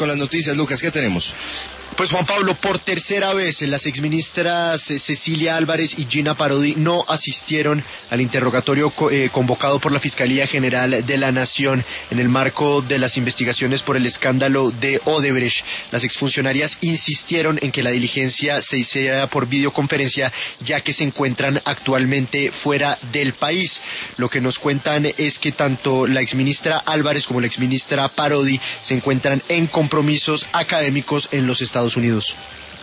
con las noticias, Lucas, ¿qué tenemos? Pues Juan Pablo, por tercera vez las exministras Cecilia Álvarez y Gina Parodi no asistieron al interrogatorio convocado por la Fiscalía General de la Nación en el marco de las investigaciones por el escándalo de Odebrecht. Las exfuncionarias insistieron en que la diligencia se hiciera por videoconferencia, ya que se encuentran actualmente fuera del país. Lo que nos cuentan es que tanto la exministra Álvarez como la exministra Parodi se encuentran en compromisos académicos en los Estados Unidos.